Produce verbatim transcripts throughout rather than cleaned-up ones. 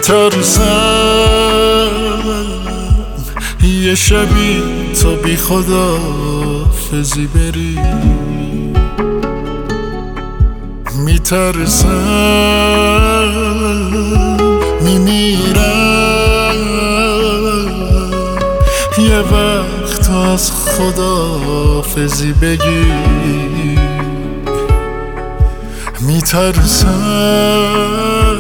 میترسم یه شبی تو بی خدا فزی بری، میترسم میمیرم یه وقت از خدا فزی بگی، میترسم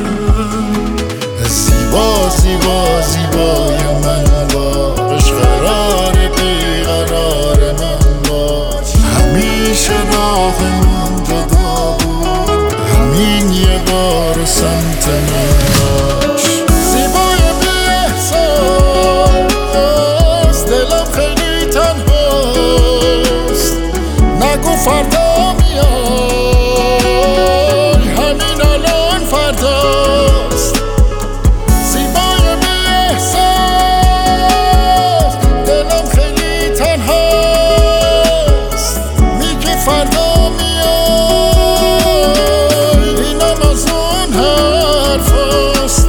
زیبا زیبا زیبای من باش، قرار بیقرار من باش، همیشه راهمون جدا بود، همین یه بار سمت من باش. زیبای بی احساس، دلم خیلی تنهاست، نگو فردا میای، همین الان فرداست. زیبای بی احساس، دلم خیلی تنهاست، میگی فردا میای، اینم از اون حرفاست.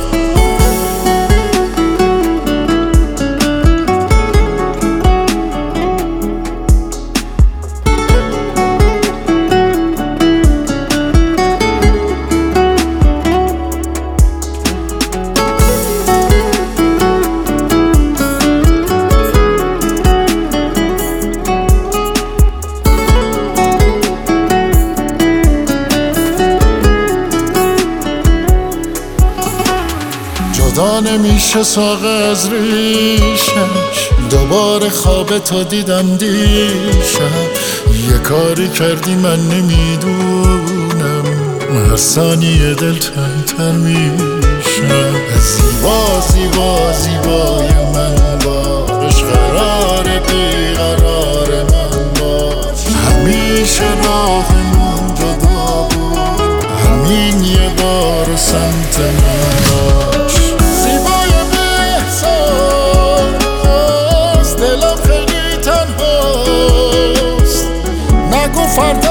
جدا نمیشه ساق از ریشش، دوباره خواب تو دیدم دیشب، یه کاری کردی من نمیدونم، هر ثانیه دل تنگ‌تر میشم. زیبا زیبا زیبای من باش، قرار بیقرار من باش، همیشه راهمون جدا بود، همین یه بار سمت من باش. زیبای بی احساس، دلم خیلی تنهاست، نگو فردا